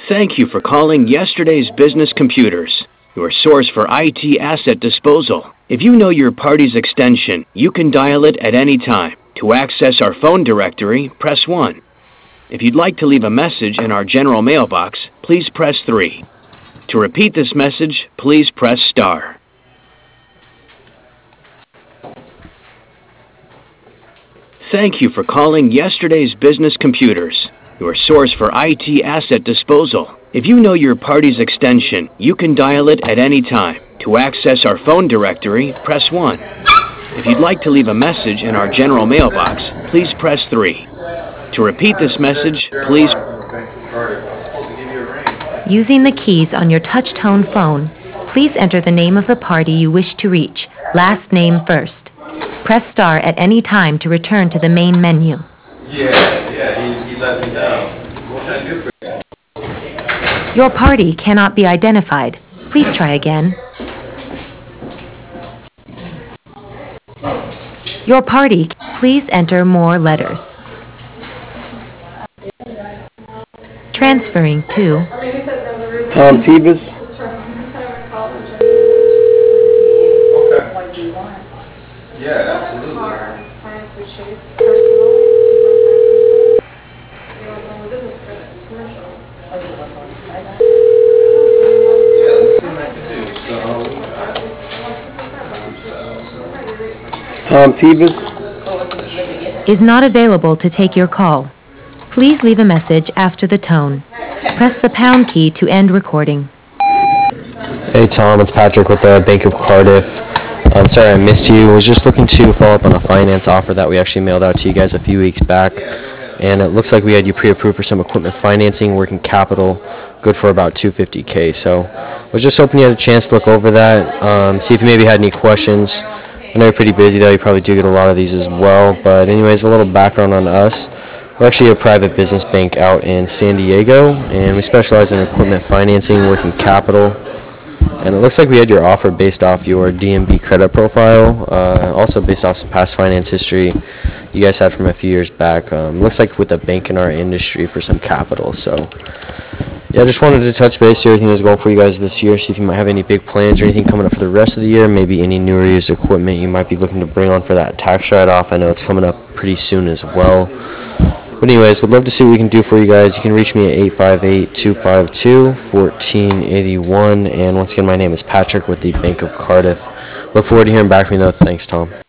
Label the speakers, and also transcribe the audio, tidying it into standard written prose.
Speaker 1: Thank you for calling Yesterday's Business Computers, your source for IT asset disposal. If you know your party's extension, you can dial it at any time. To access our phone directory, press 1. If you'd like to leave a message in our general mailbox, please press 3. To repeat this message, please press star. Thank you for calling Yesterday's Business Computers, your source for IT asset disposal. If you know your party's extension, you can dial it at any time. To access our phone directory, press 1. If you'd like to leave a message in our general mailbox, please press 3. To repeat this message, please...
Speaker 2: Using the keys on your touch-tone phone, please enter the name of the party you wish to reach, last name first. Press star at any time to return to the main menu.
Speaker 3: He let me know. What can I do for you?
Speaker 2: Your party cannot be identified. Please try again. Your party, please enter more letters. Transferring to
Speaker 4: Tom Tebus.
Speaker 3: Yeah, absolutely. Yeah, let's see what I can do.
Speaker 4: Tom Tebus.
Speaker 2: is not available to take your call. Please leave a message after the tone. Press the pound key to end recording.
Speaker 5: Hey Tom, it's Patrick with the Bank of Cardiff. I'm sorry I missed you. I was just looking to follow up on a finance offer that we actually mailed out to you guys a few weeks back. And it looks like we had you pre-approved for some equipment financing, working capital, good for about $250K. So I was just hoping you had a chance to look over that, see if you maybe had any questions. I know you're pretty busy though, you probably do get a lot of these as well. But anyways, a little background on us. We're actually a private business bank out in San Diego, and we specialize in equipment financing, working capital. And it looks like we had your offer based off your DMB credit profile, also based off some past finance history you guys had from a few years back. Looks like with a bank in our industry for some capital. So yeah, I just wanted to touch base, see everything that's going for you guys this year, see if you might have any big plans or anything coming up for the rest of the year, maybe any newer used equipment you might be looking to bring on for that tax write-off. I know it's coming up pretty soon as well. But anyways, would love to see what we can do for you guys. You can reach me at 858-252-1481. And once again, my name is Patrick with the Bank of Cardiff. Look forward to hearing back from you though. Thanks, Tom.